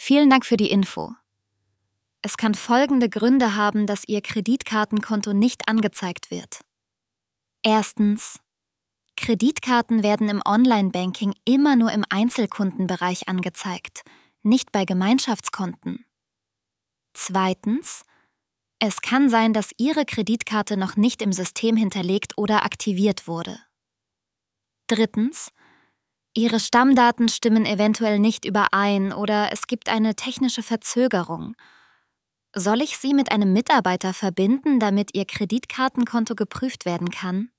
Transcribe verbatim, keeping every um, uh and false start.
Vielen Dank für die Info. Es kann folgende Gründe haben, dass Ihr Kreditkartenkonto nicht angezeigt wird. Erstens. Kreditkarten werden im Online-Banking immer nur im Einzelkundenbereich angezeigt, nicht bei Gemeinschaftskonten. Zweitens. Es kann sein, dass Ihre Kreditkarte noch nicht im System hinterlegt oder aktiviert wurde. Drittens. Ihre Stammdaten stimmen eventuell nicht überein oder es gibt eine technische Verzögerung. Soll ich Sie mit einem Mitarbeiter verbinden, damit Ihr Kreditkartenkonto geprüft werden kann?